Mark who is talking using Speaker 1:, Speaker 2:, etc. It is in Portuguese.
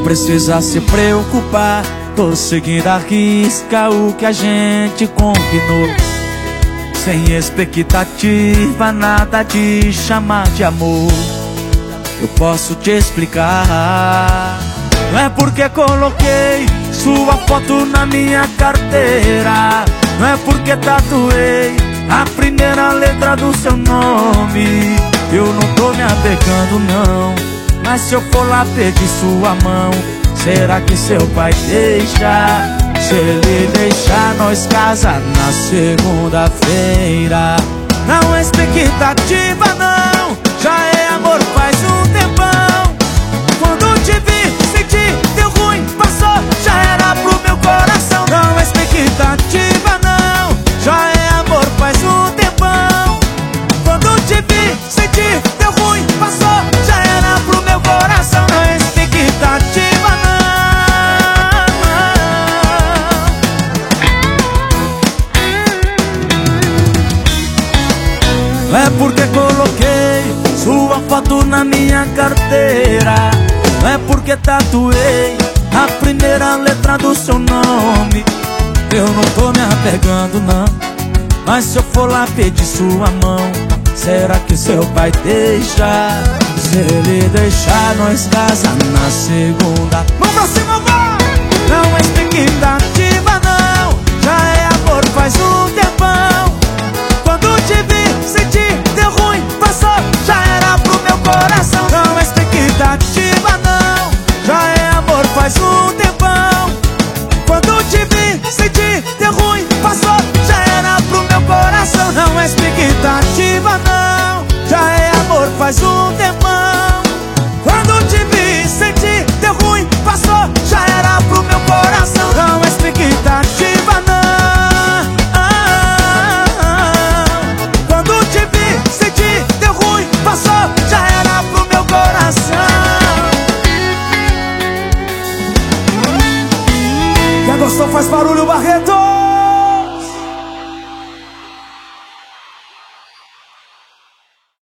Speaker 1: precisa se preocupar, tô seguindo à risca o que a gente combinou. Sem expectativa, nada de chamar de amor. Eu posso te explicar. Não é porque coloquei sua foto na minha carteira, não é porque tatuei a primeira letra do seu nome. Eu não tô me apegando não, mas se eu for lá pedir sua mão, será que seu pai deixa? Se ele deixar, nós casa na segunda-feira. Não é expectativa não, já é amor faz um tempão. Quando te vi, senti, deu ruim, passou, já era pro meu coração. Não é expectativa não, já é amor faz um tempão. Quando te vi, senti, deu ruim, passou, já era pro meu coração. Não é expectativa não. Não é porque coloquei sua foto na minha carteira, não é porque tatuei a primeira letra do seu nome. Eu não tô me apegando não, mas se eu for lá pedir sua mão, será que seu pai deixa? Se ele deixar, nós casa na segunda. Vamos pra cima, vai! Não é expectativa não, já é amor faz um tempão. Quando te vi, senti, deu ruim, passou, já era pro meu coração. Não é expectativa não, já é amor faz um tempão. Quando te vi, senti, deu ruim, passou, já era pro meu coração. Não é expectativa não, já é amor faz um tempão. Quando te vi, senti, deu ruim, passou, já era pro meu coração. Não é expectativa não. Quando te vi, senti, deu ruim, passou, já era pro meu coração. Quem gostou faz barulho, Barreto!